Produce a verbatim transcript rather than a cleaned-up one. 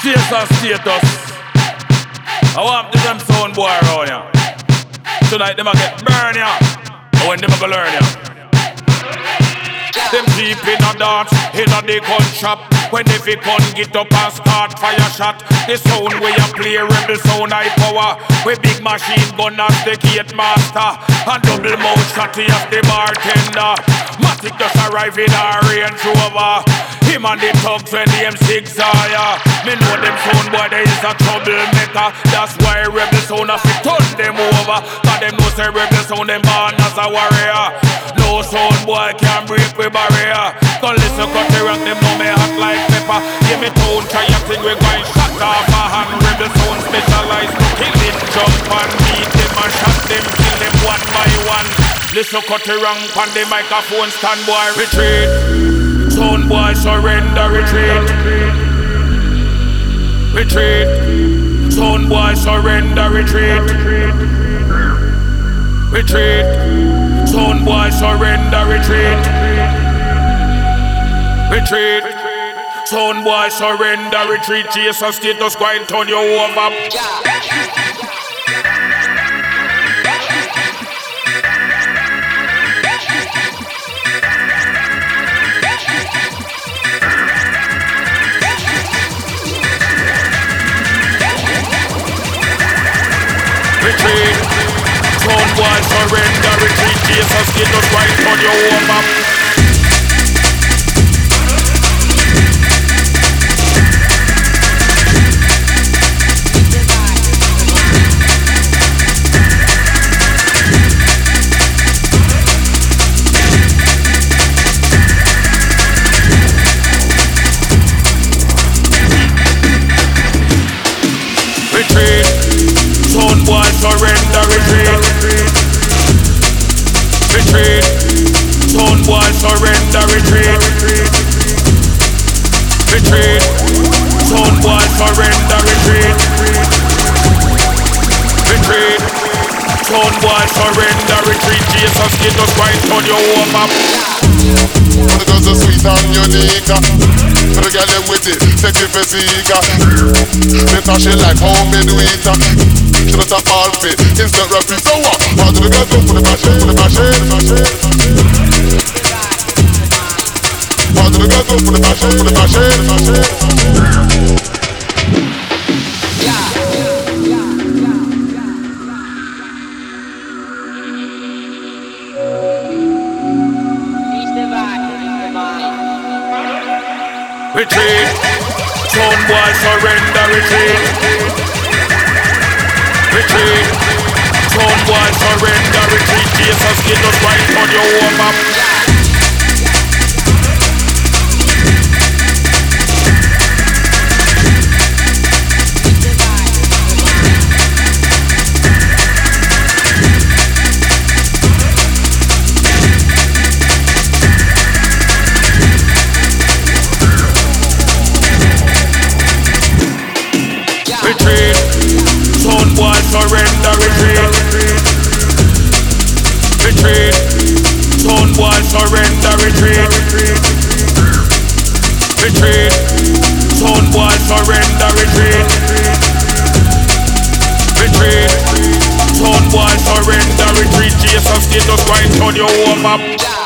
Jason status. I want them sound boy around ya. Tonight them a get burn ya. And when them a go learn ya. Them deep in a dance, in a the gun shop. When if it gun get up and start fire shot. The sound where you play rebel sound high power. We big machine gun as the gate master. And double mouth shotty as the bartender. Matic just arrive in a Range Rover. Him and the thugs when the M six are ya. Me know them sound boy there is a troublemaker. That's why rebel sound have to turn them over. Cause them know say rebel sound them born as a warrior. No sound boy can break with barrier. Cause listen cut the rock them know me hot like pepper. Give me tone try a thing we going shut off a hand. Rebel sound specialized to kill it. Jump and beat them and shot them. Kill them one by one. Listen cut the wrong pan the microphone stand boy retreat. Sound boy surrender retreat. Retreat. Sound boy surrender retreat. Retreat. Sound boy surrender retreat. Retreat. Sound boy surrender retreat. Jesus status go and turn you over. Retreat. Sound boy surrender retreat. Jesus status go and turn you over. Retreat. Sound boy surrender retreat. Retreat. Sound boy surrender retreat. Retreat. Sound boy surrender retreat. Retreat. Sound boy surrender retreat. Jesus get us right on your warm up. The girls are sweet and unique. For the girl them with it, sexy physique. They touch it like homemade wheat. She not a ball fit, instant rapid. So what? Part of the girls go for the fashion, for the fashion. Part of the girls go for the fashion, for the fashion. Retreat. Sound boy surrender retreat. Retreat. Sound boy surrender retreat. Jesus get us right on your warm up. Retreat. Sound boy surrender retreat. Retreat. Sound boy surrender retreat. Retreat. Sound boy surrender retreat. Retreat. Sound boy surrender retreat. Jesus status go and turn you over.